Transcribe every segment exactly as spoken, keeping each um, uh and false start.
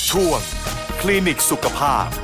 ช่วงคลินิกสุขภาพ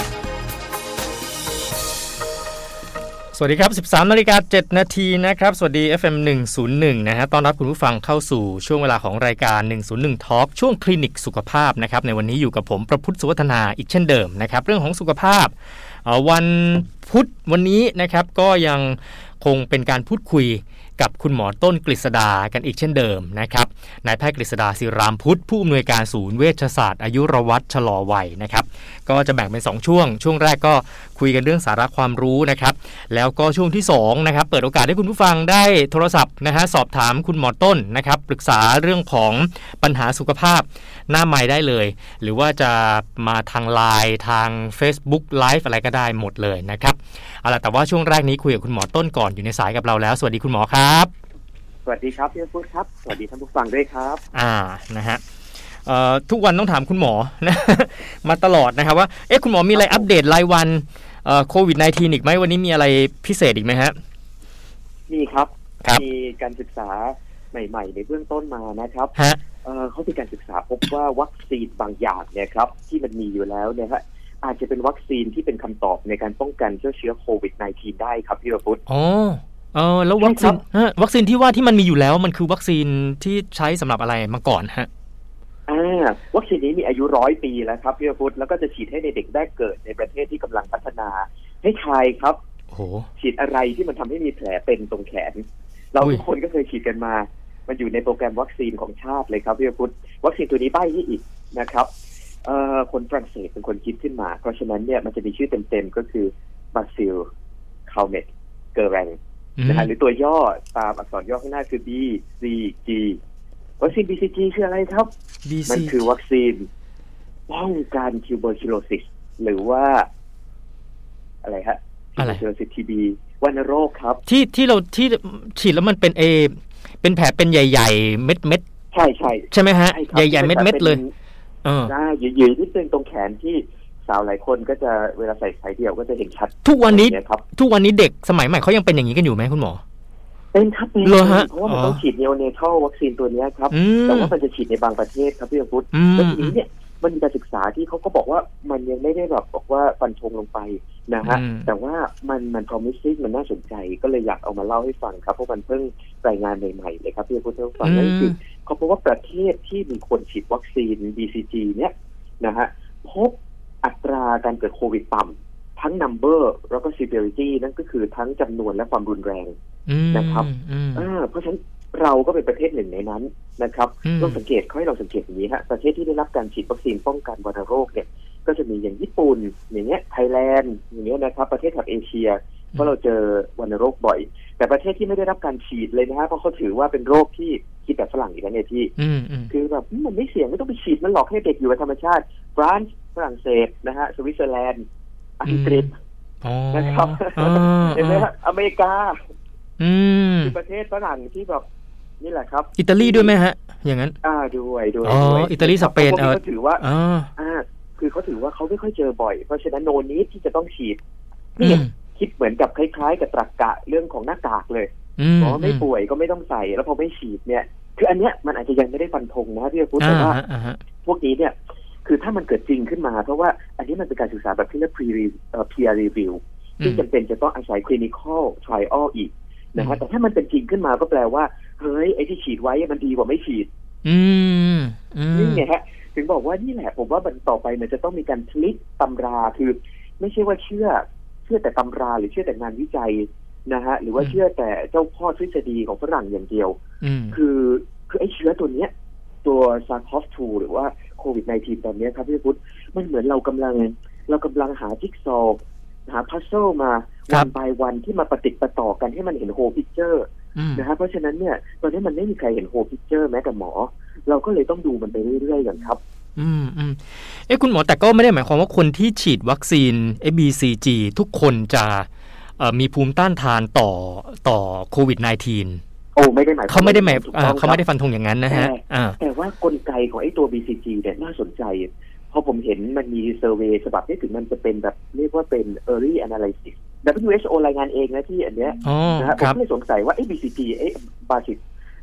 สวัสดีครับ สิบสามนาฬิกาเจ็ดนาทีนะครับสวัสดี เอฟ เอ็ม หนึ่งศูนย์หนึ่งนะฮะต้อนรับคุณผู้ฟังเข้าสู่ช่วงเวลาของรายการหนึ่งศูนย์หนึ่ง Talk ช่วงคลินิกสุขภาพนะครับในวันนี้อยู่กับผมประพุทธสุวัฒนาอีกเช่นเดิมนะครับเรื่องของสุขภาพวันพุธวันนี้นะครับก็ยังคงเป็นการพูดคุยกับคุณหมอต้นกฤษดากันอีกเช่นเดิมนะครับนายแพทย์กฤษดาศิรามพุทธผู้อำนวยการศูนย์เวชศาสตร์อายุรวัตรชะลอวัยนะครับก็จะแบ่งเป็นสองช่วงช่วงแรกก็คุยกันเรื่องสาระความรู้นะครับแล้วก็ช่วงที่สองนะครับเปิดโอกาสให้คุณผู้ฟังได้โทรศัพท์นะฮะสอบถามคุณหมอต้นนะครับปรึกษาเรื่องของปัญหาสุขภาพหน้าไมค์ได้เลยหรือว่าจะมาทาง ไลน์ ทาง Facebook Live อะไรก็ได้หมดเลยนะครับเอาล่ะแต่ว่าช่วงแรกนี้คุยกับคุณหมอต้นก่อนอยู่ในสายกับเราแล้วสวัสดีคุณหมอครับสวัสดีครับพี่พุทธครับสวัสดีท่านผู้ฟังด้วยครับอ่านะฮะเอ่อทุกวันต้องถามคุณหมอนะมาตลอดนะครับว่าเอ๊ะคุณหมอมีอะไรอัปเดตรายวันเอ่อโควิด สิบเก้า อีกไหมวันนี้มีอะไรพิเศษอีกไหมฮะมีครับมีการศึกษาใหม่ๆในเบื้องต้นมานะครับฮะเอ่อเขามีการศึกษาพบว่าวัคซีนบางอย่างเนี่ยครับที่มันมีอยู่แล้วเนี่ยฮะอาจจะเป็นวัคซีนที่เป็นคำตอบในการป้องกันเชื้อเชื้อโควิด สิบเก้า ได้ครับพี่พุทธอ๋อเออแล้ววัคซีนวัคซีนที่ว่าที่มันมีอยู่แล้วมันคือวัคซีนที่ใช้สำหรับอะไรมาก่อนฮะอ่าวัคซีนนี้มีอายุร้อยปีแล้วครับพี่พุทธแล้วก็จะฉีดให้ในเด็กแรกเกิดในประเทศที่กำลังพัฒนาให้ทายครับโอ้โหฉีดอะไรที่มันทำให้มีแผลเป็นตรงแขนเราทุกคนก็เคยฉีดกันมามันอยู่ในโปรแกรมวัคซีนของชาติเลยครับพี่พุทธวัคซีนตัวนี้ใบ้ให้อีกนะครับเอ่อคนฝรั่งเศสเป็นคนคิดขึ้นมาเพราะฉะนั้นเนี่ยมันจะมีชื่อเต็มๆก็คือบาซิลคาลเมตเกอแรงนะฮะหรือตัวย่อตามอักษรย่อข้างหน้าคือ บี ซี จี วัคซีน บี ซี จี คืออะไรครับบี ซีมันคือวัคซีนป้องกันทิวเบอร์คิโลซิสหรือว่าอะไรฮะทิวเบอร์คิโลซิส ที บี วัณโรคครับที่ที่เราที่ฉีดแล้วมันเป็นเอเป็นแผลเป็นใหญ่ๆเม็ดๆใช่ใช่ใช่ไหมฮะใหญ่ๆเม็ดๆเลยเออได้ใหญ่ๆที่เป็นตรงแขนที่สาวหลายคนก็จะเวลาใส่สายเดี่ยวก็จะเห็นชัดทุกวันนี้ทุกวันนี้เด็กสมัยใหม่เขายังเป็นอย่างนี้กันอยู่ไหมคุณหมอเป็นครับเป็นเพราะว่ามันต้องฉีดเนโอเนทัลวัคซีนตัวนี้ครับแต่ว่ามันจะฉีดในบางประเทศครับพี่พุทธแล้วทีนี้เนี่ยมันมีการศึกษาที่เขาก็บอกว่ามันยังไม่ได้แบบบอกว่าฟันธงลงไปนะฮะแต่ว่ามันมัน promising มันน่าสนใจก็เลยอยากเอามาเล่าให้ฟังครับเพราะมันเพิ่งรายงานใหม่ๆเลยครับพี่พุทธฟังนั่นคือเขาพบว่าประเทศที่มีคนฉีดวัคซีน บี ซี จี เนี่ยนะฮะพบอัตราการเกิดโควิดต่ำทั้ง number แล้วก็ severity นั่นก็คือทั้งจำนวนและความรุนแรงนะครับเพราะฉะนั้นเราก็เป็นประเทศหนึ่งในนั้นนะครับลองสังเกตเขาให้เราสังเกตอย่างนี้ฮะประเทศที่ได้รับการฉีดวัคซีนป้องกันวัณโรคเนี่ยก็จะมีอย่างญี่ปุ่นอย่างเงี้ยไทยแลนด์อย่างเงี้ยนะครับประเทศแถบเอเชียเพราะเราเจอวัณโรคบ่อยแต่ประเทศที่ไม่ได้รับการฉีดเลยนะฮะเพราะเขาถือว่าเป็นโรคที่คิดแบบฝรั่งอีกแล้วเนี่ยที่คือแบบมันไม่เสี่ยงไม่ต้องไปฉีดมันหลอกให้เด็กอยู่กับธรรมชาติฟรานซ์ฝรั่งเศสนะฮะสวิตเซอร์แลนด์อังกฤษนะครับเห็นไหมฮะอเมริกาคือประเทศฝรั่งที่แบบนี่แหละครับอิตาลีด้วยไหมฮะอย่างนั้นอ่าด้วยด้วยอ๋ออิตาลีสเปนเออเขาถือว่าอ่าคือเขาถือว่าเขาไม่ค่อยเจอบ่อยเพราะฉะนั้นโนนี้ที่จะต้องฉีดนี่คิดเหมือนกับคล้ายๆกับตรรกะเรื่องของหน้ากากเลยเพราะไม่ป่วยก็ไม่ต้องใส่แล้วพอไม่ฉีดเนี่ยคืออันเนี้ยมันอาจจะยังไม่ได้ฟันธงนะพี่พุทธแต่ว่าพวกนี้เนี่ยคือถ้ามันเกิดจริงขึ้นมาเพราะว่าอันนี้มันเป็นการศึกษาแบบที่เรียก peer review ที่จำเป็นจะต้องอาศัย clinical trial อีกนะฮะแต่ถ้ามันเป็นจริงขึ้นมาก็แปลว่าเฮ้ยไอ้ที่ฉีดไว้มันดีกว่าไม่ฉีดนี่ไงฮะถึงบอกว่านี่แหละผมว่ามันต่อไปมันจะต้องมีการพลิกตำราคือไม่ใช่ว่าเชื่อเชื่อแต่ตำราหรือเชื่อแต่งานวิจัยนะฮะหรือว่าเชื่อแต่เจ้าพ่อทฤษฎีของฝรั่งอย่างเดียวคือคือไอ้เชื้อตัวเนี้ยตัว ซาร์ส ซี โอ วี ทู หรือว่าโควิด สิบเก้า ตอนนี้ครับพี่พุทธมันเหมือนเรากำลังเรากำลังหาจิ๊กซอว์หาพัซเซิลมาวันbyวันที่มาประติดประต่อกันให้มันเห็นโฮพิกเจอร์นะฮะเพราะฉะนั้นเนี่ยตอนนี้มันไม่มีใครเห็นโฮพิกเจอร์แม้แต่หมอเราก็เลยต้องดูมันไปเรื่อยๆกันครับอืมอืมเอ้คุณหมอแต่ก็ไม่ได้หมายความว่าคนที่ฉีดวัคซีน บี ซี จี ทุกคนจะเอ่อมีภูมิต้านทานต่อต่อโควิด สิบเก้าโอ้ไม่ได้หมายเขาไม่ได้หมายเขาไม่ได้ฟันธงอย่างนั้นนะฮะแต่ว่ากลไกของไอ้ตัว บี ซี จี เนี่ยน่าสนใจพอผมเห็นมันมีเซอร์เวย์ฉบับนี้ถึงมันจะเป็นแบบเรียกว่าเป็น early analysis ดับเบิลยู เอช โอ รายงานเองนะที่อันเนี้ยนะฮะผมก็เลยสงสัยว่าไอ้ บี ซี จี ไอ้บาซิล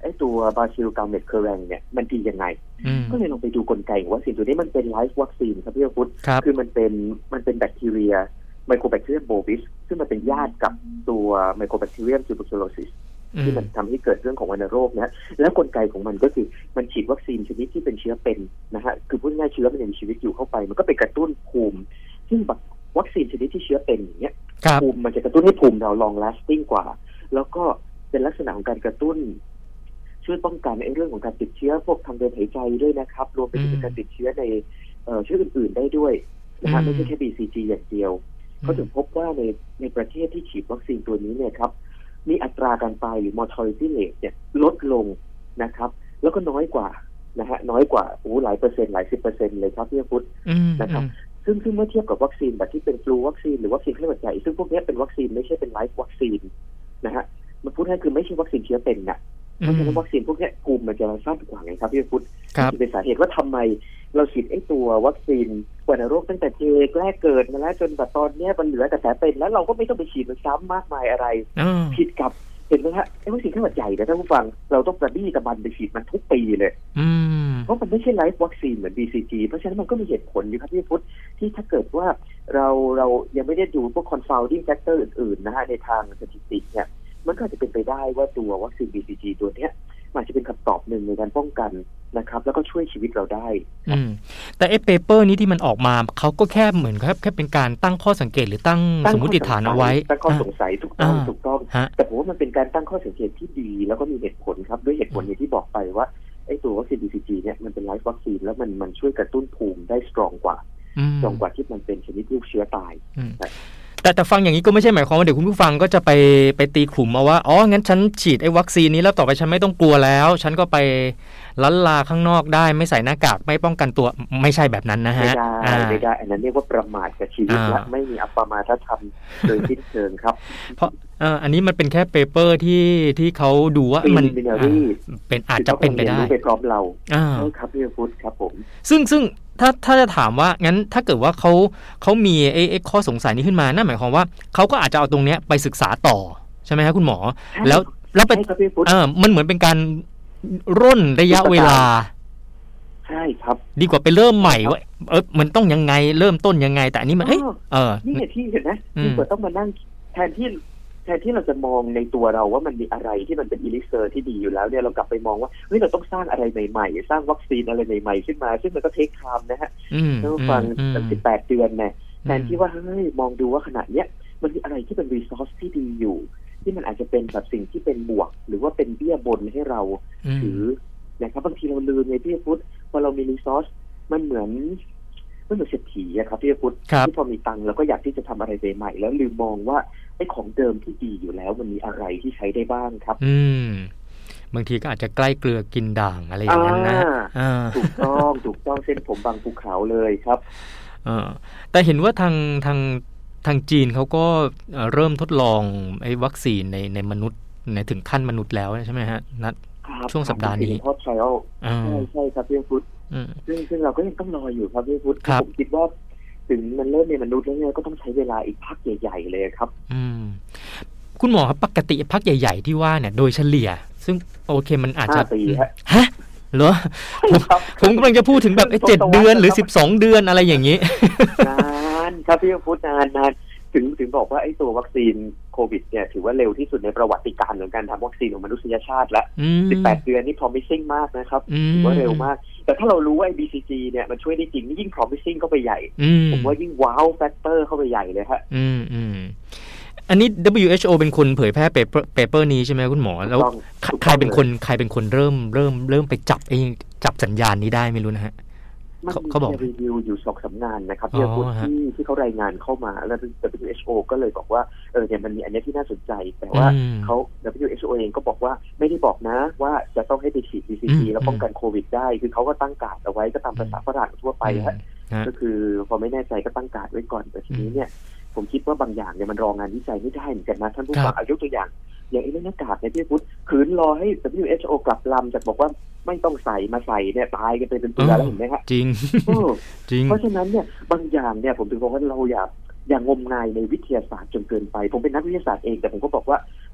ไอ้ตัวบาซิลกาเมตเคอร์แรงเนี่ยมันดียังไงก็เลยลองไปดูกลไกของวัคซีนตัวนี้มันเป็นไลฟ์วัคซีนครับพี่พุทธคือมันเป็นมันเป็นแบคทีเรียไมโครแบคทีเรียมโบวิสซึ่งมันเป็นญาติกับตัวไมโครแบคทีเรียมทูเบอร์คิวโลซิสที่มันทำให้เกิดเรื่องของวัณโรคนะแล้วกลไกของมันก็คือมันฉีดวัคซีนชนิดที่เป็นเชื้อเป็นนะฮะคือพูดง่ายๆเชื้อมันยังมีชีวิตอยู่เข้าไปมันก็ไปกระตุ้นภูมิซึ่งวัคซีนชนิดที่เชื้อเป็นอย่างเงี้ยภูมิมันจะกระตุ้นให้ภูมิเรา long lasting กว่าแล้วก็เป็นลักษณะของการกระตุ้นช่วยป้องกันในเรื่องของการติดเชื้อพวกทางเดินหายใจด้วยนะครับรวมไปถึงการติดเชื้อในเชื้ออื่นๆได้ด้วยนะฮะไม่ใช่แค่ บี ซี จี อย่างเดียวเขาถึงพบว่าในในประเทศที่ฉีดวัคซีนตัวนี้เนี่ยครับมีอัตราการตายหรือ mortality rate เนี่ยลดลงนะครับแล้วก็น้อยกว่านะฮะน้อยกว่าโอ้หลายเปอร์เซ็นต์หลายสิบเปอร์เซ็นต์เลยครับพี่พุทธนะครับซึ่งซึ่งเมื่อเทียบกับวัคซีนแบบที่เป็นฟลูวัคซีนหรือวัคซีนไข้หวัดใหญ่ซึ่งพวกนี้เป็นวัคซีนไม่ใช่เป็นไลฟ์วัคซีนนะฮะมันพูดง่ายคือไม่ใช่วัคซีนเชื้อเป็นนะเพราะฉะนั้นวัคซีนพวกนี้ภูมิมันจะสั้นกว่าไงครับพี่พุทธนี่เป็นสาเหตุว่าทำไมเราฉีดไอ้ตัววัคซีนวัณโรคตั้งแต่เด็กแรกเกิดมาแล้วจนแบบตอนนี้มันเหลือแต่แผลเป็นแล้วเราก็ไม่ต้องไปฉีดมันซ้ำมากมายอะไรผิดกับเห็นไหมฮะไอ้วัคซีนไข้หวัดใหญ่เนี่ยท่านผู้ฟังเราต้องกระบี้กระบันไปฉีดมันทุกปีเลยเพราะมันไม่ใช่ไลฟ์วัคซีนเหมือน บี ซี จี เพราะฉะนั้นมันก็มีเหตุผลอยู่ครับพี่พุทธที่ถ้าเกิดว่าเราเรายังไม่ได้ดูพวก confounding factor อื่นๆนะฮะในทางสถิติเนี่ยมันก็จะเป็นไปได้ว่าตัววัคซีน บี ซี จี ตัวเนี้ยมันจะเป็นคำตอบหนึ่งในการป้องกันนะครับแล้วก็ช่วยชีวิตเราได้แต่ไอ้เปเปอร์นี้ที่มันออกมาเขาก็แค่เหมือนแค่แค่เป็นการตั้งข้อสังเกตหรือตั้งสมมติฐานเอาไว้ตั้งข้อสงสัยถูกต้องถูกต้องแต่ผมว่ามันเป็นการตั้งข้อสังเกตที่ดีแล้วก็มีเหตุผลครับด้วยเหตุผลอย่างที่บอกไปว่าไอ้ตัววัคซีน บี ซี จี เนี่ยมันเป็นไลฟ์วัคซีนแล้วมันมันช่วยกระตุ้นภูมิได้สตรองกว่าสตรองกว่าที่มันเป็นชนิดลูกเชื้อตายแต่แต่ฟังอย่างนี้ก็ไม่ใช่หมายความว่าเดี๋ยวคุณผู้ฟังก็จะไปไปตีกลุ่มมาว่าอ๋องั้นฉันฉีดไอ้วัคซีนนี้แล้วต่อไปฉันไม่ต้องกลัวแล้วฉันก็ไปลั้นลาข้างนอกได้ไม่ใส่หน้ากากไม่ป้องกันตัวไม่ใช่แบบนั้นนะฮะไม่ได้ไม่ได้อันนั้นเรียกว่าประมาทกับชีวิตและไม่มีอัปมาทธรรมโดยสิ้นเชิงครับเพราะอันนี้มันเป็นแค่เปเปอร์ที่ที่เขาดูว่ามันเป็นอาจจะเป็นไปได้ไปพร้อมเราใช่ครับพี่พุทธครับผมซึ่งซึ่งถ้าถ้าจะถามว่างั้นถ้าเกิดว่าเขาเขามีไอ้ไอ้ข้อสงสัยนี้ขึ้นมานั่นหมายความว่าเขาก็อาจจะเอาตรงเนี้ยไปศึกษาต่อใช่ไหมครับคุณหมอแล้วแล้วเป็นเออมันเหมือนเป็นการร่นระยะเวลาใช่ครับดีกว่าไปเริ่มใหม่ว่าเออมันต้องยังไงเริ่มต้นยังไงแต่อันนี้มันเออเออนี่ที่เห็นนะดีกว่าต้องมานั่งแทนที่แทนที่เราจะมองในตัวเราว่ามันมีอะไรที่มันเป็นอีลิกเซอร์ที่ดีอยู่แล้วเนี่ยเรากลับไปมองว่าเฮ้ยเราต้องสร้างอะไรใหม่ๆสร้างวัคซีนอะไรใหม่ๆขึ้นมาซึ่งมันก็เทคไทม์นะฮะต้องฟังตั้งสิบแปดเดือนเนี่ยแทนที่ว่าเฮ้ยมองดูว่าขนาดเนี้ยมันมีอะไรที่เป็นรีซอสที่ดีอยู่ที่มันอาจจะเป็นแบบสิ่งที่เป็นบวกหรือว่าเป็นเบี้ยบนให้เราถือนะครับบางทีเราลืมไงพี่พุทธพอเรามีรีซอสมันเหมือนมันเหมือนเศรษฐีอะครับพี่พุทธที่พอมีตังค์เราก็อยากที่จะทำอะไรใหม่ๆแล้วลืมมองว่าไอ้ของเดิมที่ดีอยู่แล้วมันมีอะไรที่ใช้ได้บ้างครับอืมบางทีก็อาจจะใกล้เกลือกินด่างอะไรอย่างนั้นนะถูกต้องถูกต้องเส้นผมบางภูเขาเลยครับแต่เห็นว่าทางทางทางจีนเขาก็เริ่มทดลองไอ้วัคซีนในในมนุษย์ในถึงขั้นมนุษย์แล้วใช่ไหมฮะนัดช่วงสัปดาห์นี้ทดทริอัลใช่ใช่ครับพี่พุทธซึ่งซึ่งเราก็ยังต้องรออยู่ครับพี่พุทธผมคิดว่าถึงมันเริ่มในมนุษย์แล้วเนี่ยก็ต้องใช้เวลาอีกพักใหญ่ๆเลยครับอืมคุณหมอครับปกติพักใหญ่ๆที่ว่าเนี่ยโดยเฉลี่ยซึ่งโอเคมันอาจจะฮะเหรอผมกำลังจะพูดถึงแบบไอ้เจ็ดเดือนหรือสิบสองเดือนอะไรอย่างนี้นานครับพี่พุทธนานนานถึงถึงบอกว่าไอ้ตัววัคซีนโควิดเนี่ยถือว่าเร็วที่สุดในประวัติการของการทำวัคซีนของมนุษยชาติแล้วสิบแปดเดือนนี่ promising มากนะครับถือว่าเร็วมากแต่ถ้าเรารู้ว่า บี ซี จี เนี่ยมันช่วยได้จริงนี่ยิ่ง promising เข้าไปใหญ่ผมว่ายิ่ง wow factor เข้าไปใหญ่เลยฮะอืมอืมอันนี้ ดับเบิลยู เอช โอ เป็นคนเผยแพร่เปเปอร์เปเปอร์นี้ใช่ไหมคุณหมอแล้วใครเป็นคนใครเป็นคนเริ่มเริ่มเริ่มไปจับเองจับสัญญาณนี้ได้ไม่รู้นะฮะเขาบอกรีวิวอยู่สองสำงานนะครับที่ที่ที่เขารายงานเข้ามาแล้ว ดับเบิลยู เอช โอ ก็เลยบอกว่าเออเนี่ยมันมีอันนี้ที่น่าสนใจแต่ว่าเขา ดับเบิลยู เอช โอ เองก็บอกว่าไม่ได้บอกนะว่าจะต้องให้ไปฉีด บี ซี จี แล้วป้องกันโควิดได้คือเขาก็ตั้งการ์ดเอาไว้ก็ตามภาษาฝรั่งทั่วไปฮะก็คือพอไม่แน่ใจก็ตั้งการ์ดไว้ก่อนแต่ทีนี้เนี่ยผมคิดว่าบางอย่างเนี่ยมันรองานวิจัยไม่ได้เหมือนกันนะท่านผู้ฟังยกตัวอย่างอย่างไอ้เรื่องหน้ากากเนี่ยพี่พุทธขืนรอให้ ดับเบิลยู เอช โอ กลับลำจากบอกว่าไม่ต้องใส่มาใส่เนี่ยตายกันไปเป็นตัวแล้วเห็นไหมครับจริงจริงเพราะฉะนั้นเนี่ยบางอย่างเนี่ยผมถึงบอกว่าเราอย่าอย่างงมงายในวิทยาศาสตร์จนเกินไปผมเป็นนักวิทยาศาสตร์เองแต่ผมก็บอกว่าถ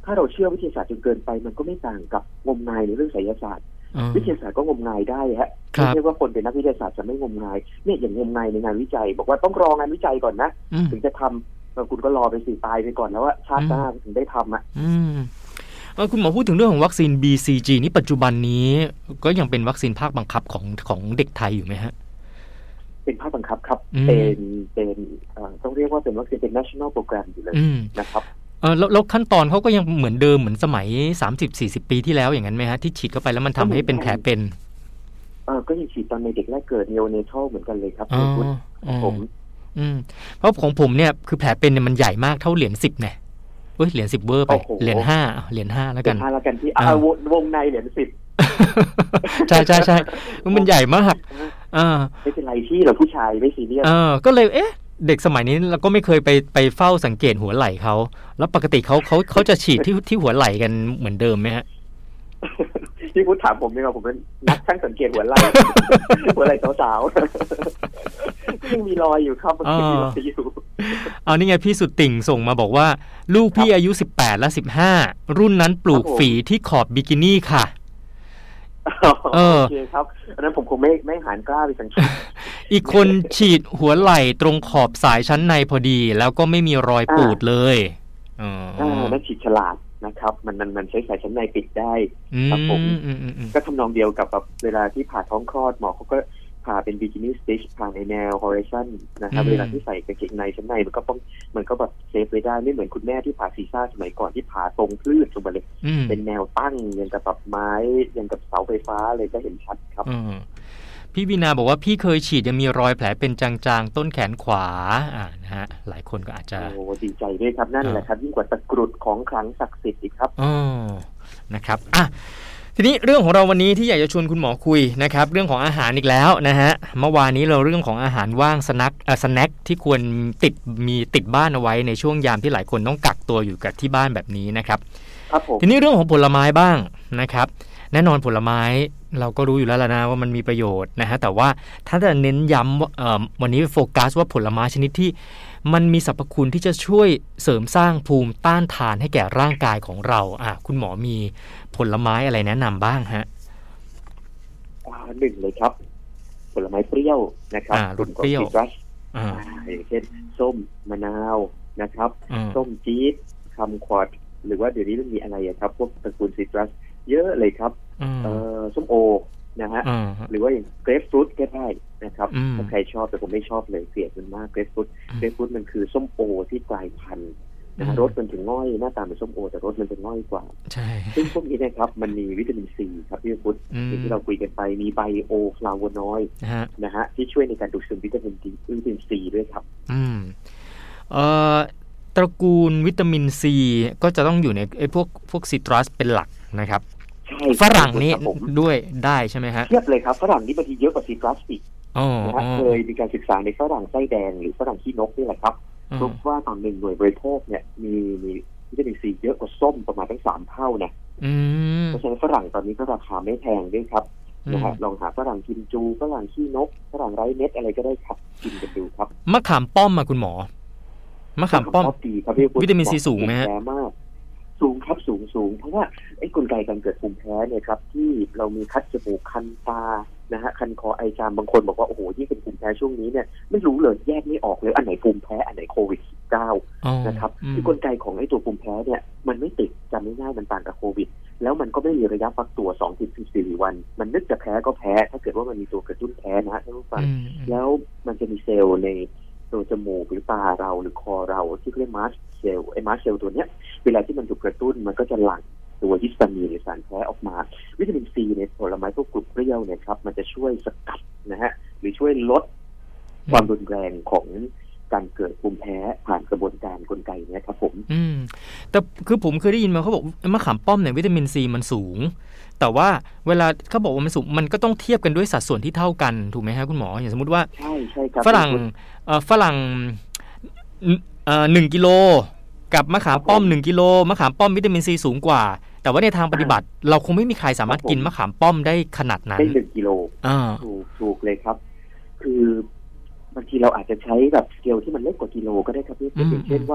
ถ้าเราเชื่อวิทยาศาสตร์จนเกินไปมันก็ไม่ต่างกับงมงายในเรื่องไสยศาสตร์วิทยาศาสตร์ก็งมงายได้ฮะไม่ใช่ว่าคนเป็นนักวิทยาศาสตร์จะไม่งมงายเนี่ยอย่างงมงายในงานวิจัยบอกว่าต้องรองานวิจัยก่อนนะถึงจะทำคุณก็รอไปสิตายไปก่อนแล้วว่าชาติหน้าถึงได้ทำอ่ะคุณหมอพูดถึงเรื่องของวัคซีน บี ซี จี นี่ปัจจุบันนี้ก็ยังเป็นวัคซีนภาคบังคับของของเด็กไทยอยู่ไหมฮะเป็นภาคบังคับครับเป็นเป็นต้องเรียกว่าเป็นวัคซีนเป็น national program อยู่เลยนะครับเออแล้วขั้นตอนเขาก็ยังเหมือนเดิมเหมือนสมัย สามสิบสี่สิบ ปีที่แล้วอย่างนั้นไหมฮะที่ฉีดเข้าไปแล้วมันทำให้เป็นแผลเป็นเออก็ยังฉีดตอนในเด็กแรกเกิด neonatal เหมือนกันเลยครับคุณผมอืมเพราะของผมเนี่ยคือแผลเป็นเนี่ยมันใหญ่มากเท่าเหรียญสิบเนี่ยเฮ้ยเหรียญสิบเวอร์ไปเหรียญห้าเหรียญห้าแล้วกันเหรียญห้าแล้วกันที่อ่าวงในเหรียญสิบใช่ใช่ใช่มันใหญ่มากอ่าไม่เป็นไรที่เราผู้ชายไม่ซีเรียสเออก็เลยเอ๊ะเด็กสมัยนี้เราก็ไม่เคยไปไปเฝ้าสังเกตหัวไหล่เขาแล้วปกติเขาเขาเขาจะฉีดที่ที่หัวไหล่กันเหมือนเดิมไหมฮะที่พูดถามผมเนี่ยผมเป็นนักช่างสังเกตหัวไหล่หัวไหล่สาวๆยังมีรอยอยู่ครับมันมีรอยอยู่เอานี่ไงพี่สุดติ่งส่งมาบอกว่าลูกพี่อายุสิบแปดและสิบห้ารุ่นนั้นปลูกฝีที่ขอบบิกินี่ค่ะเออโอเคครับอันนั้นผมคงไม่ไม่หานกล้าไปสังเกตอีกคนฉีดหัวไหล่ตรงขอบสายชั้นในพอดีแล้วก็ไม่มีรอยปูดเลยอ๋อนั่นฉีดฉลาดนะครับมันมันมันใช้สายชั้นในปิดได้ครับผมก็ทำนองเดียวกับแบบเวลาที่ผ่าท้องคลอดหมอเขาก็ผ่าเป็นบิกินี่สติชผ่าในแนวฮอริซอนนะครับเวลาที่ใส่กางเกงในชั้นในมันก็ต้องมันก็แบบเซฟไว้ได้ไม่เหมือนคุณแม่ที่ผ่าซีซ่าสมัยก่อนที่ผ่าตรงคลื่นลงมาเลยเป็นแนวตั้งยังกับแบบไม้ยังกับเสาไฟฟ้าเลยก็เห็นชัดครับพี่วีนาบอกว่าพี่เคยฉีดยังมีรอยแผลเป็นจางๆต้นแขนขวาอ่านะฮะหลายคนก็อาจจะโอ้ดีใจด้วยครับนั่นแหละครับยิ่งกว่าตะกรุดของขลังศักดิ์สิทธิ์อีกครับอ๋อนะครับอ่ะทีนี้เรื่องของเราวันนี้ที่อยากจะชวนคุณหมอคุยนะครับเรื่องของอาหารอีกแล้วนะฮะเมื่อวานนี้เราเรื่องของอาหารว่างสแน็คเอ่อสแน็คที่ควรติดมีติดบ้านเอาไว้ในช่วงยามที่หลายคนต้องกักตัวอยู่กับที่บ้านแบบนี้นะครับครับผมทีนี้เรื่องของผลไม้บ้างนะครับแน่นอนผลไม้เราก็รู้อยู่แล้วล่ะนะว่ามันมีประโยชน์นะฮะแต่ว่าถ้าจะเน้นย้ำเอ่อวันนี้โฟกัสว่าผลไม้ชนิดที่มันมีสรรพคุณที่จะช่วยเสริมสร้างภูมิต้านทานให้แก่ร่างกายของเราอ่ะคุณหมอมีผลไม้อะไรแนะนำบ้างฮะอ่าหนึ่งเลยครับผลไม้เปรี้ยวนะครับอ่ารสเปรี้ยวอ่าอย่างเช่นส้มมะนาวนะครับส้มจี๊ดคำควอดหรือว่าเดี๋ยวนี้มันมีอะไรอะครับพวกตระกูลซิตรัสเยอะเลยครับเอ่อส้มโอนะฮะหรือว่าอย่างเกรปฟรุตก็ได้นะครับถ้าใครชอบแต่ผมไม่ชอบเลยเกลียดมันมากเกรปฟรุตเกรปฟรุตมันคือส้มโอที่กลายพันธุ์นะฮะรสมันถึงง่อยหน้าตาเป็นส้มโอแต่รสมันจะง่อยกว่าใช่ซึ่งพวกนี้นะครับมันมีวิตามินซีครับพี่พุทธที่เราคุยกันไปมีไบโอฟลาโวนอยด์นะฮะที่ช่วยในการดูดซึมวิตามินดีวิตามินซีด้วยครับอืมเอ่อตระกูลวิตามินซีก็จะต้องอยู่ในไอ้พวกพวกซิตรัสเป็นหลักนะครับฝรั่งนี่ด้วยได้ใช่ไหมฮะเทียบเลยครับฝรั่งนี่บางทีเยอะกว่าซิตรัสอีกนะฮะเคยมีการศึกษาในฝรั่งไส้แดงหรือฝรั่งขี้นกนี่แหละครับพบว่าตอนหนึ่งหน่วยบริโภคเนี่ยมีมีวิตามินซีเยอะกว่าส้มประมาณทั้งสามเท่านะเพราะฉะนั้นฝรั่งตอนนี้ก็ราคาไม่แพงด้วยครับนะฮะลองหาฝรั่งกิมจูฝรั่งขี้นกฝรั่งไร้เม็ดอะไรก็ได้ครับกินกันดูครับมะขามป้อมมาคุณหมอมะขามป้อมวิตามินซีสูงไหมฮะมากสูงครับสูงสูงเพราะว่าไอ้กลไกการเกิดภูมิแพ้เนี่ยครับที่เรามีคัดจมูกคันตานะฮะคันคอไอจามบางคนบอกว่าโอ้โหยิ่งเป็นภูมิแพ้ช่วงนี้เนี่ยไม่รู้เลยแยกไม่ออกเลยอันไหนภูมิแพ้อันไหนโควิด สิบเก้า นะครับคือกลไกของไอ้ตัวภูมิแพ้เนี่ยมันไม่ติดจำง่ายๆมันต่างกับโควิดแล้วมันก็ไม่มีระยะฟักตัว สองถึงสิบสี่ วันมันนึกจะแพ้ก็แพ้ถ้าเกิดว่ามันมีตัวกระตุ้นแพ้นะฮะท่านผู้ฟังแล้วมันจะมีเซลล์ในตัวจมูกหรือตาเราหรือคอเราที่เรียกมาสเซลล์ไอ้มาสเซลล์ตัวเนี้ยเวลาที่มันถูกกระตุ้นมันก็จะหลั่งตัวฮิสตามีนหรือสารแพ้ออกมาวิตามินซีในผลไม้พวกกลุ่มเปรี้ยวเนี่ยครับมันจะช่วยสกัดนะฮะหรือช่วยลดความรุนแรงของการเกิดภูมิแพ้ผ่านกระบวนการกลไกนี้ครับผมอืมแต่คือผมเคยได้ยินมาเขาบอกมะขามป้อมเนี่ยวิตามินซีมันสูงแต่ว่าเวลาเขาบอกว่ามันสูงมันก็ต้องเทียบกันด้วยสัดส่วนที่เท่ากันถูกไหมฮะคุณหมออย่างสมมติว่าใช่ใช่ครับฝรั่งเอ่อฝรั่งเอ่อหนึ่งกิโลกับมะขามป้อมหนึ่งกิโลมะขามป้อมวิตามินซีสูงกว่าแต่ว่าในทางปฏิบัติเราคงไม่มีใครสามารถกินมะขามป้อมได้ขนาดนั้นได้หนึ่งกิโลถูกถูกเลยครับคือบางทีเราอาจจะใช้แบบสเกลที่มันเล็กกว่ากิโลก็ได้ครับพี่อย่างเช่นว่า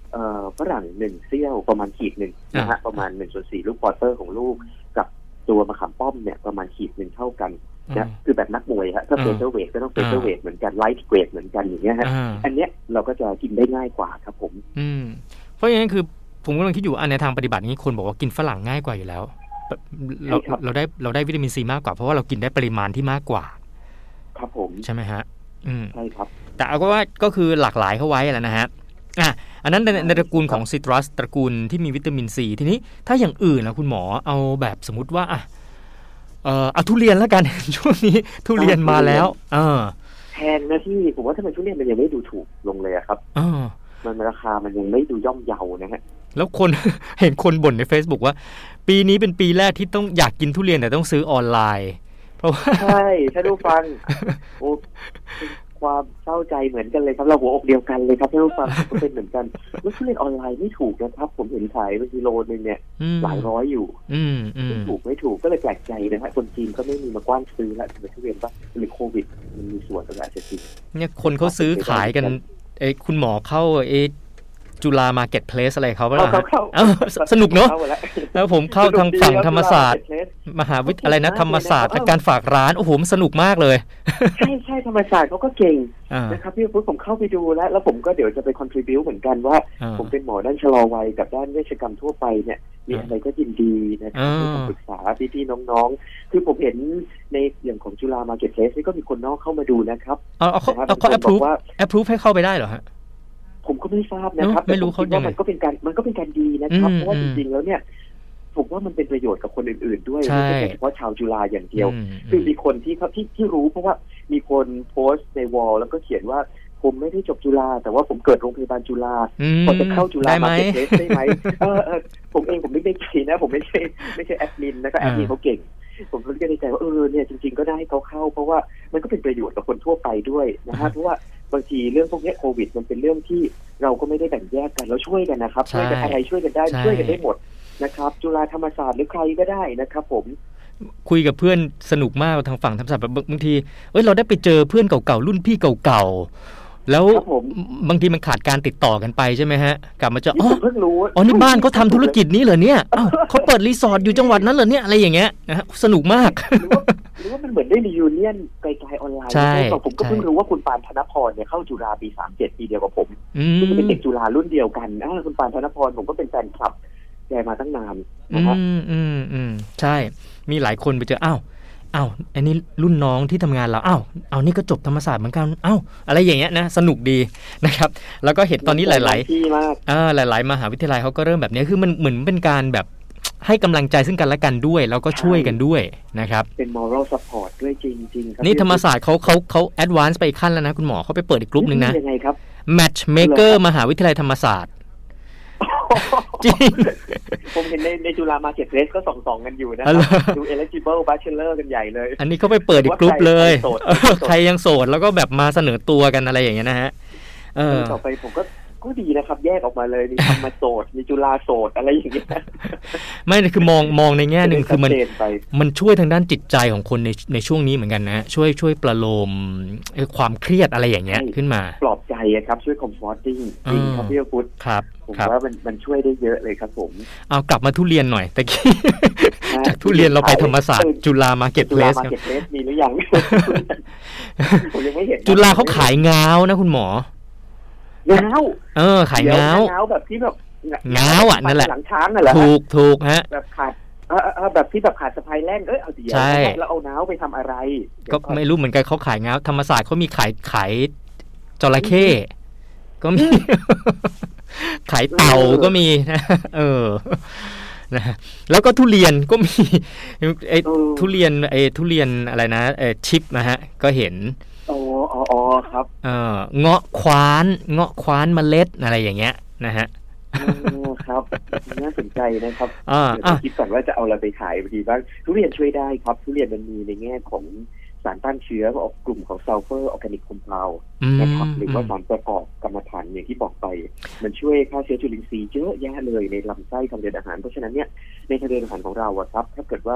เอ่อฝรั่งหนึ่งเสี้ยวประมาณขีดหนึ่งนะฮะประมาณหนึ่งส่วนสี่ลูกควอเตอร์ของลูกกับตัวมะขามป้อมเนี่ยประมาณขีดหนึ่งเท่ากันนะคือแบบนักมวยฮะถ้าเฟเธอร์เวทก็ต้องเฟเธอร์เวทเหมือนกันไลท์เวทเหมือนกันอย่างเงี้ยฮะอันเนี้ยเราก็จะกินได้ง่ายกว่าครับผมอืมเพราะอย่างนั้นคือผมกำลังคิดอยู่อันในทางปฏิบัตินี้คนบอกว่ากินฝรั่งง่ายกว่าอยู่แล้วเราเราได้เราได้วิตามินซีมากกว่าเพราะว่าเรากินได้ปริมาณที่มากกว่าครับผมใช่ไหมฮะอืมใช่ครับแต่เอาก็ว่าก็คือหลากหลายเข้าไว้แหละนะฮะอ่ะอันนั้นในในตระกูลของซิตรัสตระกูลที่มีวิตามินซีทีนี้ถ้าอย่างอื่นนะคุณหมอเอาแบบสมมติว่าอ่ะเออเอาทุเรียนแล้วกัน ช่วงนี้ทุเรียนมาแล้วเออแพงนะที่ผมว่าทำไมทุเรียนมันยังไม่ดูถูกลงเลยครับเออมันราคามันยังไม่ดูย่อมเยานะฮะแล้วคน เห็นคนบ่นใน Facebook ว่าปีนี้เป็นปีแรกที่ต้องอยากกินทุเรียนแต่ต้องซื้อออนไลน์เพราะว่าใช่ถ้าดูฟังโอ้ความเศร้าใจเหมือนกันเลยครับเราหัวอกเดียวกันเลยครับท่านผู้ฟังก็เป็นเหมือนกันแล้วทุเรียนออนไลน์ไม่ถูกนะครับผมเห็นขายเป็นกิโลนึงเนี่ยหลายร้อยอยู่ไม่ถูกไม่ถูกก็เลยแปลกใจนะครับคนจีนก็ไม่มีมากว้านซื้อแล้วเป็นทุเรียนป่ะหรือโควิดมันมีส่วนอะไรอาจจะจริงเนี่ยคนเขาซื้อขายกันเอ้คุณหมอเข้าเอจุฬามาร์เก็ตเพลสอะไรเขาบ้างฮะสนุกเนอะแล้วผมเข้าทางฝั่งธรรมศาสตร์มหาวิทยาลัยนะธรรมศาสตร์การฝากร้านโอ้โหมันสนุกมากเลยใช่ใช่ธรรมศาสตร์เขาก็เก่งนะครับพี่พุทธผมเข้าไปดูแล้วแล้วผมก็เดี๋ยวจะไปคอนทริบิวต์เหมือนกันว่าผมเป็นหมอด้านชะลอวัยกับด้านเวชกรรมทั่วไปเนี่ยมีอะไรก็ยินดีนะครับให้คำปรึกษาพี่ๆน้องๆคือผมเห็นในอย่างของจุฬามาร์เก็ตเพลสนี่ก็มีคนนอกเข้ามาดูนะครับเอาเอาเขาแอปพรูฟแอปพรูฟให้เข้าไปได้เหรอฮะผมก็ไม่ทราบนะครับไม่รู้เขาว่ามันก็เป็นการมันก็เป็นการดีนะครับเพราะว่าจริงๆแล้วเนี่ยผมว่ามันเป็นประโยชน์กับคนอื่นๆด้วยไม่ใช่เฉพาะชาวจุฬาอย่างเดียวคือมีคนที่เขาที่ที่รู้เพราะว่ามีคนโพสต์ในวอลแล้วก็เขียนว่าผมไม่ได้จบจุฬาแต่ว่าผมเกิดโรงพยาบาลจุฬาพอจะเข้าจุฬามาเก็ตเพลสได้ไหมเออเออผมเองผมไม่ได้ใจนะผมไม่ใช่ไม่ใช่แอดมินนะก็แอดมินเขาเก่งผมก็ได้ใจว่าเออเนี่ยจริงๆก็ได้ให้เขาเข้าเพราะว่ามันก็เป็นประโยชน์กับคนทั่วไปด้วยนะฮะเพราะว่าบางทีเรื่องพวกนี้โควิดมันเป็นเรื่องที่เราก็ไม่ได้แบ่งแยกกันเราช่วยกันนะครับช่วยกันอะไรช่วยกันได้ช่วยกันได้หมดนะครับจุฬาธรรมศาสตร์หรือใครก็ได้นะครับผมคุยกับเพื่อนสนุกมากทางฝั่งธรรมศาสตร์บางทีเอ้ยเราได้ไปเจอเพื่อนเก่าๆรุ่นพี่เก่าๆแล้วบางทีมันขาดการติดต่อกันไปใช่ไหมฮะกลับมาเจออ๋อเพิ่งรู้อ๋อนี่บ้านเขาทำธุรกิจนี้เหรอเนี่ยอ้าวเขาเปิดรีสอร์ทอยู่จังหวัดนั้นเหรอเนี่ยอะไรอย่างเงี้ยนะฮะสนุกมากหรือว่ามันเหมือนได้รียูเนียนไกลๆออนไลน์ใช่ผมก็เพิ่งรู้ว่าคุณปานธนพรเนี่ยเข้าจุฬาปีสามสิบเจ็ดปีเดียวกับผมซึ่งเป็นเด็กจุฬารุ่นเดียวกันอ่าคุณปานธนพรผมก็เป็นแฟนคลับแกมาตั้งนานนะครับอืมอืมอืมใช่มีหลายคนไปเจออ้าวอ้าวอันนี้รุ่นน้องที่ทำงานเราอ้าวเอานี่ก็จบธรรมศาสตร์เหมือนกันอ้าวอะไรอย่างเงี้ยนะสนุกดีนะครับแล้วก็เห็นตอนนี้หลายๆที่มากอ่าหลายๆมหาวิทยาลัยเขาก็เริ่มแบบนี้คือมันเหมือนเป็นการแบบให้กำลังใจซึ่งกันและกันด้วยแล้วก็ช่วยกันด้วยนะครับเป็น moral support ด้วยจริงๆครับนี่ธรรมศาสตร์เขาเขาเขา advance ไปอีกขั้นแล้วนะคุณหมอเขาไปเปิดอีกกลุ่มนึงนะยังไงครับ matchmaker มหาวิทยาลัยธรรมศาสตร์จริงผมเห็นในในจุฬามาร์เก็ตเพลสก็ส่องๆกันอยู่นะดู eligible bachelor กันใหญ่เลยอันนี้เขาไปเปิดอีกกลุ่มเลยใครยังโสดแล้วก็แบบมาเสนอตัวกันอะไรอย่างเงี้ยนะฮะเออต่อไปผมก็ก็ดีนะครับแยกออกมาเลยมีธรรมโสดมีจุฬาโสดอะไรอย่างเงี้ยไม่คือมองมองในแง่นึงคือมันมันช่วยทางด้านจิตใจของคนในในช่วงนี้เหมือนกันนะช่วยช่วยประโลมความเครียดอะไรอย่างเงี้ยขึ้นมาปลอบใจครับช่วย comforting จริงครับพี่พุทธครับผมว่ามันมันช่วยได้เยอะเลยครับผมเอากลับมาทุเรียนหน่อยตะกี้จากทุเรียนเราไปธรรมศาสตร์จุฬามาร์เก็ตเพลสครับมีหรือยังผมยังไม่เห็นจุฬาเขาขายง้าวนะคุณหมอง้าวเออขายง้าวง้าวแบบที่แบบง้าวอ่ะนั่นแหละหลังช้างนั่นแหละถูกถูกฮะแบบขาดเออแบบที่แบบขาดสะพายแล่นเอ้ยเอาเดี๋ยวแล้วเอาง้าวไปทำอะไรก็ไม่รู้เหมือนกันเขาขายง้าวธรรมศาสตร์เขามีขายขายจระเข้ก็มีขายเต่าก็มีนะเออนะแล้วก็ทุเรียนก็มีไอ้ทุเรียนไอ้ทุเรียนอะไรนะไอ้ชิปนะฮะก็เห็นอ๋ออ๋อครับเออเงาะคว้านเงาะคว้านเมล็ดอะไรอย่างเงี้ยนะฮะครับน่าสนใจนะครับอ่าคิดก่อนว่าจะเอาอะไรไปขายบางทีบ้างทุเรียนช่วยได้ครับทุเรียนมันมีในแง่ของสารต้านเชื้อออกกลุ่มของซัลเฟอร์ออร์แกนิกคอมเพลว์นะครับหรือว่าสารประกอบกรรมฐานอย่างที่บอกไปมันช่วยฆ่าเชื้อจุลินทรีย์เยอะแยะเลยในลำไส้ทางเดินอาหารเพราะฉะนั้นเนี่ยในทางเดินอาหารของเราอะครับถ้าเกิดว่า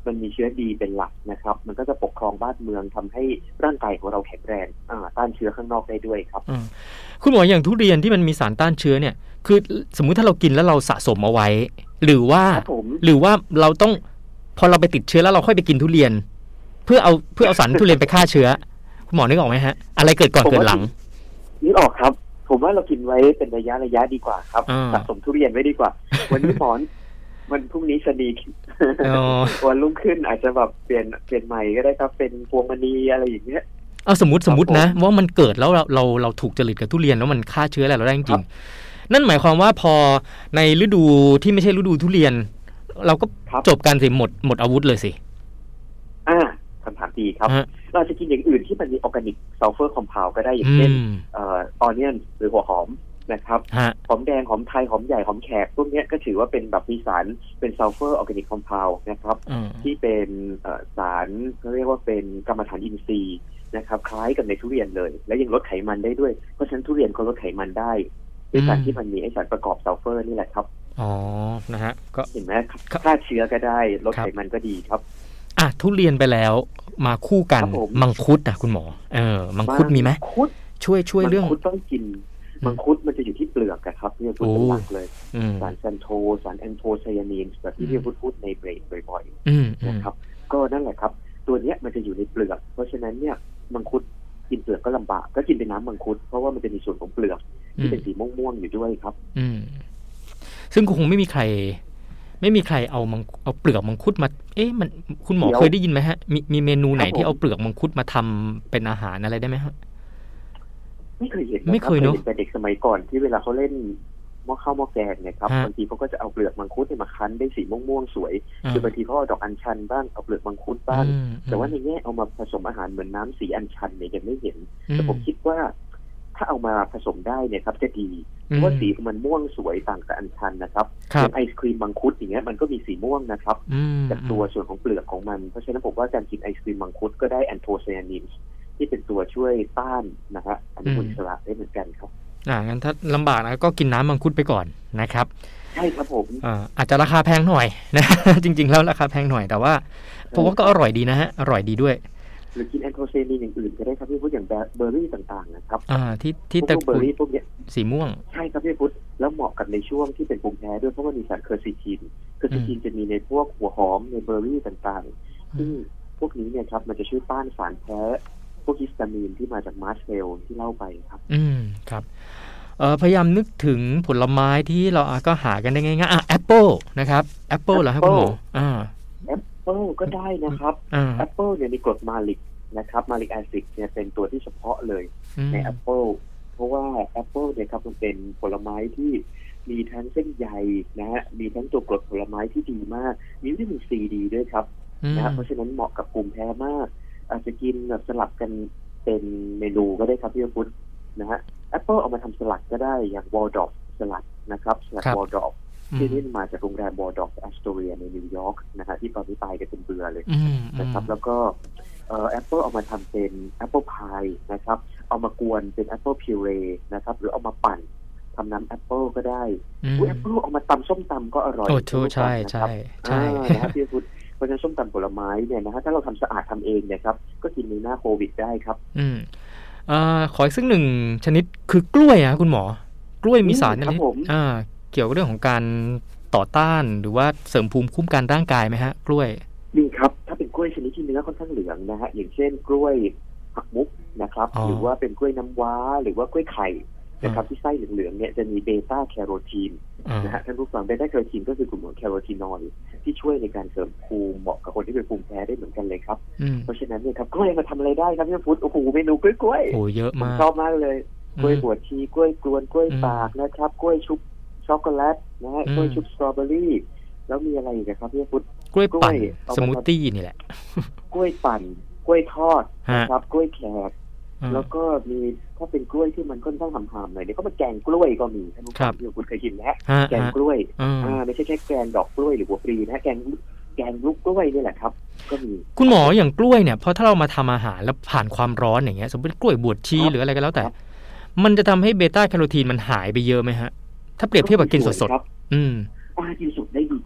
มันมีเชื้อดีเป็นหลักนะครับมันก็จะปกครองบ้านเมืองทำให้ร่างกายของเราแข็งแรงต้านเชื้อข้างนอกได้ด้วยครับคุณหมออย่างทุเรียนที่มันมีสารต้านเชื้อเนี่ยคือสมมุติถ้าเรากินแล้วเราสะสมเอาไว้หรือว่าหรือว่าเราต้องพอเราไปติดเชื้อแล้วเราค่อยไปกินทุเรียนเพื่อเอาเพื่อเอาสารทุเรียนไปฆ่าเชื้อคุณหมอนึกออกไหมฮะอะไรเกิดก่อนเกิดหลังนึกออกครับผมว่าเรากินไว้เป็นระยะระยะดีกว่าครับสะสมทุเรียนไว้ดีกว่าวันนี้หมอนมันพรุ่งนี้ชะนีวันรุ่งขึ้นอาจจะแบบเปลี่ยนเปลี่ยนใหม่ก็ได้ครับเป็นพวงมณีอะไรอย่างเงี้ยเอาสมมติสมมตินะว่ามันเกิดแล้วเราเราเราถูกจริตกับทุเรียนแล้วมันฆ่าเชื้ออะไรเราได้จริงนั่นหมายความว่าพอในฤดูที่ไม่ใช่ฤดูทุเรียนเราก็จบการสิหมดหมดอาวุธเลยสิอ่าคำถามดีครับเราจะกินอย่างอื่นที่มันมีออร์แกนิกซัลเฟอร์คอมเพลด์ก็ได้อย่างเช่นเอ่อออเนียนหรือหัวหอมนะครับหอมแดงหอมไทยหอมใหญ่หอมแขกพวกนี้ก็ถือว่าเป็นแบบมีสารเป็นซัลเฟอร์ออร์แกนิกคอมเพลด์นะครับที่เป็นสารเขาเรียกว่าเป็นกรรมฐานอินทรีย์นะครับคล้ายกับในทุเรียนเลยและยังลดไขมันได้ด้วยเพราะฉะนั้นทุเรียนเขาลดไขมันได้ด้วยการที่มันมีไอสารประกอบซัลเฟอร์นี่แหละครับอ๋อนะฮะก็เห็นไหมฆ่าเชื้อก็ได้ลดไขมันก็ดีครับอ่ะทุเรียนไปแล้วมาคู่กันมังคุดนะคุณหมอเออมังคุดมีไหมช่วยช่วยเรื่องมังคุดต้องกินมังคุดมันจะอยู่ที่เปลือกครับที่พูดเป็นหลักเลยสารแซนโทสารแอนโทไซยานีนแบบที่พี่พูดพูดในเบรกบ่อยๆนะครับก็นั่นแหละครับตัวเนี้ยมันจะอยู่ในเปลือกเพราะฉะนั้นเนี่ยมังคุดกินเปลือกก็ลำบากก็กินเป็นน้ำมังคุดเพราะว่ามันจะมีส่วนของเปลือกที่เป็นสีม่วงๆอยู่ด้วยครับซึ่งคงไม่มีใครไม่มีใครเอามังเอาเปลือกมังคุดมาเอ๊ะมันคุณหมอเคยได้ยินไหมฮะมีมีเมนูไหนที่เอาเปลือกมังคุดมาทำเป็นอาหารอะไรได้ไหมฮะไม่เคยเห็นไม่เคยเนาะแต่เด็กสมัยก่อนที่เวลาเขาเล่นหม้อข้าวหม้อแกงเนี่ยครับบางทีเขาก็จะเอาเปลือกมังคุดมาคั้นได้สีม่วงๆสวยคือบางทีเขาเอาดอกอัญชันบ้างเอาเปลือกมังคุดบ้างแต่ว่าในแง่เอามาผสมอาหารเหมือนน้ำสีอัญชันเนี่ยยังไม่เห็นแต่ผมคิดว่าถ้าเอามาผสมได้เนี่ยครับจะดีเพราะว่าสีมันม่วงสวยต่างกับอัญชันนะครับไอศครีมมังคุดอย่างเงี้ยมันก็มีสีม่วงนะครับจากตัวส่วนของเปลือกของมันเพราะฉะนั้นผมว่าการกินไอศครีมมังคุดก็ได้แอนโทไซยานินที่เป็นตัวช่วยต้านนะฮะอนุมูลอิสระได้เหมือนกันครับอ่างั้นถ้าลำบากนะก็กินน้ำมังคุดไปก่อนนะครับใช่ครับผมอ่าอาจจะราคาแพงหน่อยนะจริงๆแล้วราคาแพงหน่อยแต่ว่าผมว่าก็อร่อยดีนะฮะอร่อยดีด้วยหรือกินแอนโทไซยานินอย่างอื่นก็ได้ครับพี่พุทธอย่างเบอร์รี่ต่างๆนะครับอ่าที่ที่ตะกุ่นสีม่วงใช่ครับพี่พุทธแล้วเหมาะกับในช่วงที่เป็นภูมิแพ้ด้วยเพราะว่ามีสารเคอร์ซิทินเคอร์ซิทินจะมีในพวกหัวหอมในเบอร์รี่ต่างๆซึ่งพวกนี้เนี่ยครับมันจะช่วยต้านสารแพ้พวกฮิสตามีนที่มาจากมาร์ชเมลที่เล่าไปครับอืมครับเอ่อพยายามนึกถึงผลไม้ที่เราก็หากันได้ง่ายๆอ่ะแอปเปิลนะครับแอปเปิลเหรอครับคุณหมออ่าแอปเปิลก็ได้นะครับแอปเปิลเนี่ยมีกรดมาลิกนะครับมาลิกแอซิดเนี่ยเป็นตัวที่เฉพาะเลยในแอปเปิลเพราะว่าแอปเปิลเนี่ยครับมันเป็นผลไม้ที่มีทั้งเส้นใยนะฮะมีทั้งตัวกรดผลไม้ที่ดีมากมีวิตามินซีดีด้วยครับนะฮะเพราะฉะนั้นเหมาะกับภูมิแพ้มากอาจจะกินแบบสลับกันเป็นเมนูก็ได้ครับพี่พุทธนะฮะแอปเปิลเอามาทำสลัดก็ได้อย่างวอลดอฟสลัดนะครับสลัดวอลดอฟที่นี่มาจากโรงแรมวอลดอฟแอสโตเรียในนิวยอร์กนะฮะที่ตอนนี้ตายกันเป็นเบื่อเลยนะครับแล้วก็แอปเปิลเอามาทำเป็นแอปเปิลพายนะครับเอามากวนเป็นแอปเปิลพิวเรนะครับหรือเอามาปั่นทำน้ำแอปเปิลก็ได้แอปเปิลเอามาตำส้มตำก็อร่อยโอ้ใช่ใช่ใช่นะครับพี่พุทธเพราะฉะนั้นส้มตำผลไม้เนี่ยนะฮะถ้าเราทำสะอาดทำเองเนี่ยครับก็กินในหน้าโควิดได้ครับอืมอ่าขออีกสักหนึ่งชนิดคือกล้วยอ่ะคุณหมอกล้วยมีสารอะไรอ่าเกี่ยวกับเรื่องของการต่อต้านหรือว่าเสริมภูมิคุ้มกันร่างกายไหมฮะกล้วยมีครับถ้าเป็นกล้วยชนิดที่เนื้อค่อนข้างเหลืองนะฮะอย่างเช่นกล้วยผักมุกนะครับหรือว่าเป็นกล้วยน้ำว้าหรือว่ากล้วยไข่นะครับที่ไส้เหลืองๆเนี่ยจะมีเบต้าแคโรทีนนะฮะท่านผู้ฟังเบต้าแคโรทีนก็คือกลุ่มของแคโรทีนอยด์ที่ช่วยในการเสริมภูมิเหมาะกับคนที่เป็นภูมิแพ้ได้เหมือนกันเลยครับเพราะฉะนั้นเนี่ยครับกล้วยมาทำอะไรได้ครับพี่พุทธโอ้โหเมนูกล้วยกล้วยโอ้เยอะมากชอบมากเลยกล้วยบวชชีกล้วยกวนกล้วยตากนะครับกล้วยชุบช็อกโกแลตนะฮะกล้วยชุบสตรอเบอรี่แล้วมีอะไรอีกครับพี่พุทธกล้วยปั่นสมูทตี้นี่แหละกล้วยปั่นกล้วยทอดนะครับกล้วยแขกแล้วก็มีถ้าเป็นกล้วยที่มันค่อนข้างหำๆหน่อยเนี่ยก็มาแกงกล้วยก็มีท่านผู้ฟังที่คุณเคยกินนะแกงกล้วยอ่าไม่ใช่แค่แกงดอกกล้วยหรือหัวปลีนะแกงแกงลูกกล้วยนี่แหละครับก็มีคุณหมออย่างกล้วยเนี่ยพอถ้าเรามาทำอาหารแล้วผ่านความร้อนอย่างเงี้ยสมมติกล้วยบวชชีหรืออะไรก็แล้วแต่มันจะทำให้เบต้าแคโรทีนมันหายไปเยอะไหมฮะถ้าเปรียบเทียบกับกินสดๆอืมกินสดได้ดี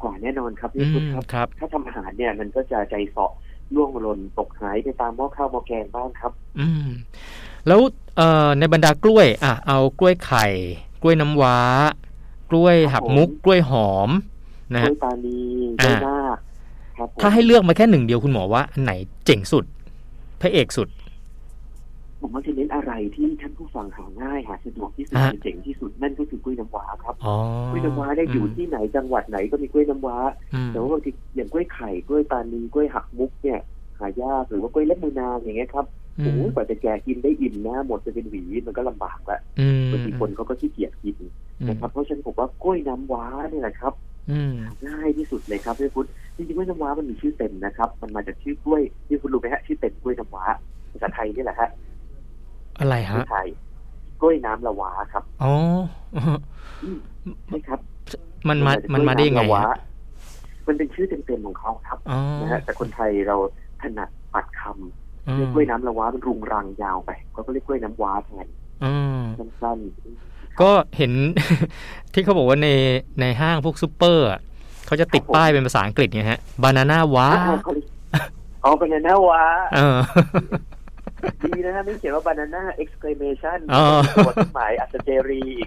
กว่าแน่นอนครับพี่พุทธครับถ้าทำอาหารเนี่ยมันก็จะใจเสาะล่วงหล่นตกหายไปตามหม้อข้าวหม้อแกงบ้างครับอืมแล้วเอ่อในบรรดากล้วยอ่ะเอากล้วยไข่กล้วยน้ำว้ากล้วยหักมุกกล้วยหอมนะกล้วยตานีกล้วยนาคครับถ้าให้เลือกมาแค่หนึ่งเดียวคุณหมอว่าอันไหนเจ๋งสุดพระเอกสุดผมว่าจะเน้นอะไรที่ท่านผู้ฟังหาง่ายหาสะดวกที่สุดเจ๋งที่สุดนั่นก็คือกล้วยน้ำว้าครับกล้วยน้ำว้าได้อยู่ที่ไหนจังหวัดไหนก็มีกล้วยน้ำว้าแต่ว่าบางทีอย่างกล้วยไข่กล้วยตานีกล้วยหักมุกเนี่ยหายากหรือว่ากล้วยเล็บมือนางอย่างเงี้ยครับโอ้ยกว่าจะแกกินได้อิ่มนะหมดจะเป็นหวีมันก็ลำบากละบางทีคนเขาก็ขี้เกียจกินนะครับเพราะฉะนั้นผมว่ากล้วยน้ำว้าเนี่ยแหละครับง่ายที่สุดเลยครับพี่พุทธจริงๆกล้วยน้ำว้ามันมีชื่อเต็มนะครับมันมาจากชื่อกล้วยที่คุณรู้ไหมฮะชื่อเต็มกล้วยน้ำว้าภาษาไทยนี่แหละฮะอะไรฮะไทยกล้วยน้ำละวาครับอ๋อใช่ครับมันมามันมาได้ยังไงมันเป็นชื่อเต็มๆของเขาครับนะฮะแต่คนไทยเราถนัดปัดคำเรียกกล้วยน้ำละวามันรุงรังยาวไปก็เรียกกล้วยน้ำว้าแทนสั้นๆก็เห็นที่เขาบอกว่าในในห้างพวกซุปเปอร์เขาจะติดป้ายเป็นภาษาอังกฤษไงฮะบานาน่าวาอ๋อบานาน่าวาดีนะฮะไม่เขียนว่า banana exclamation ตัวต้นหมายอัศเจรีอีก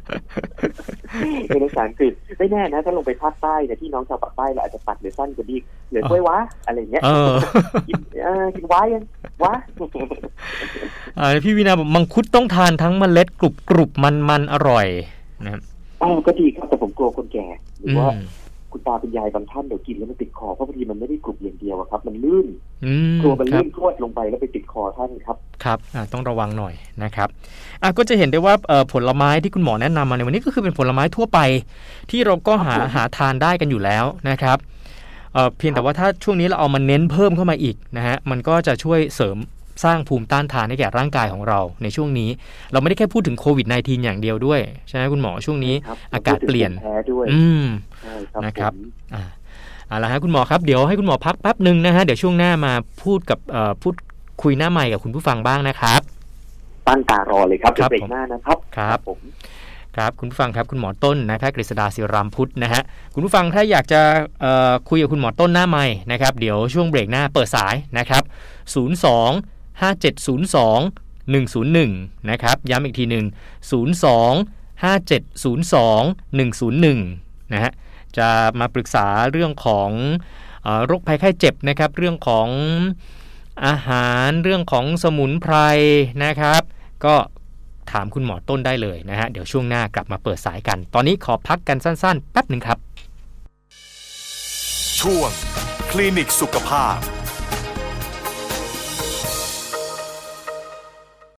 เป็นภาษาอังกฤษไม่แน่นะถ้าลงไปภาคใต้เนี่ยที่น้องชาวปากใต้เราอาจจะตัดหรือสั้นกว่านี้เหลือกล้วยวะอะไรเงี้ยกินเออกินวะยังวะอ่าพี่วินาบอกมังคุดต้องทานทั้งเมล็ดกรุบกรุบมันมันอร่อยนะครับอ๋อก็ดีครับแต่ผมกลัวคนแก่หรือว่าคุณตาคุณยายบางท่านเดี๋ยวกินแล้วมันติดคอเพราะบางทีมันไม่ได้กรุบอย่างเดียวครับมันลื่นตัวมันลื่นพรวดลงไปแล้วไปติดคอท่านครับครับต้องระวังหน่อยนะครับอ่ะก็จะเห็นได้ว่าผลไม้ที่คุณหมอแนะนำมาในวันนี้ก็คือเป็นผลไม้ทั่วไปที่เราก็หาหาทานได้กันอยู่แล้วนะครับเอ่อเพียงแต่ว่าถ้าช่วงนี้เราเอามาเน้นเพิ่มเข้ามาอีกนะฮะมันก็จะช่วยเสริมสร้างภูมิต้านทานให้แก่ร่างกายของเราในช่วงนี้เราไม่ได้แค่พูดถึงโควิด สิบเก้า อย่างเดียวด้วยใช่ไหมคุณหมอช่วงนี้อากาศเปลี่ยนอืมนะครับอ่าเอาละฮะคุณหมอครับเดี๋ยวให้คุณหมอพักแป๊บนึงนะฮะเดี๋ยวช่วงหน้ามาพูดกับเอ่อพูดคุยหน้าใหม่กับคุณผู้ฟังบ้างนะครับตั้งตารอเลยครับเบรกหน้านะครับครับผมครับคุณผู้ฟังครับคุณหมอต้นนะแพทย์กฤษดาศิรามพุทธนะฮะคุณผู้ฟังถ้าอยากจะเอ่อคุยกับคุณหมอต้นหน้าใหม่นะครับเดี๋ยวช่วงเบรกหน้าเปิดสายนะครับศูนย์ สอง ห้า เจ็ด ศูนย์ สอง หนึ่ง ศูนย์ หนึ่งนะครับย้ำอีกทีนึงศูนย์ สอง ห้า เจ็ด ศูนย์ สอง หนึ่ง ศูนย์ หนึ่งนะฮะจะมาปรึกษาเรื่องของเอ่อโรคภัยไข้เจ็บนะครับเรื่องของอาหารเรื่องของสมุนไพรนะครับก็ถามคุณหมอต้นได้เลยนะฮะเดี๋ยวช่วงหน้ากลับมาเปิดสายกันตอนนี้ขอพักกันสั้นๆแป๊บนึงครับช่วงคลินิกสุขภาพ